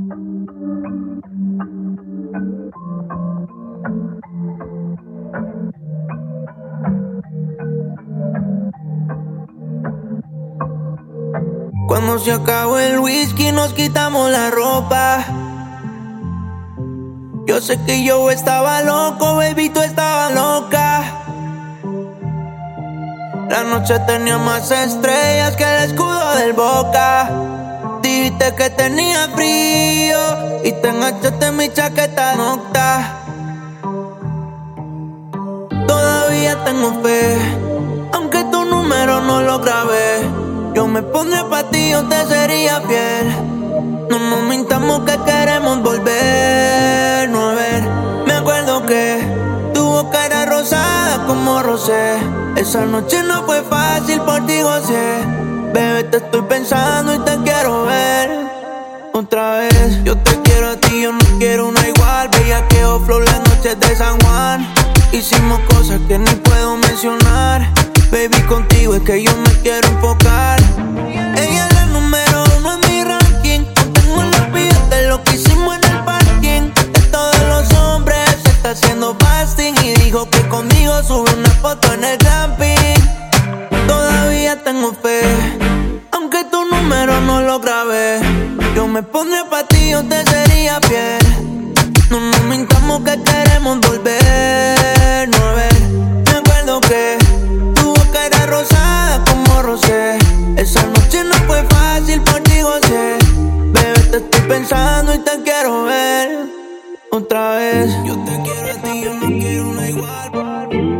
Cuando se acabó el whisky nos quitamos la ropa. Yo sé que yo estaba loco, baby, tú estabas loca. La noche tenía más estrellas que el escudo del Boca. Dijiste que tenía frío y te enganchaste en mi chaqueta nocta. Todavía tengo fe, aunque tu número no lo grabé. Yo me pondré pa' ti, yo te sería fiel. No nos mintamos que queremos volvernos a ver. Me acuerdo que tu boca era rosada como rosé. Esa noche no fue fácil, por ti gocé. Bebé, te estoy pensando y te quiero ver otra vez. Yo te quiero a ti, yo no quiero una igual. Bellaqueo, flow, las noches de San Juan. Hicimos cosas que ni puedo mencionar. Baby, contigo es que yo me quiero enfocar. Ella es la número uno en mi ranking. No tengo la vida de lo que hicimos en el parking. De todos los hombres se está haciendo fasting. Y dijo que conmigo sube una foto en el camping. Todavía tengo fe, aunque tu número no lo grabé. Yo me pondré pa' ti, yo te sería fiel. No nos mintamos que queremos volvernos a ver. Me acuerdo que tu boca era rosada como rosé. Esa noche no fue fácil, por ti gocé. Bebé, te estoy pensando y te quiero ver otra vez. Yo te quiero a ti, yo no quiero una igual.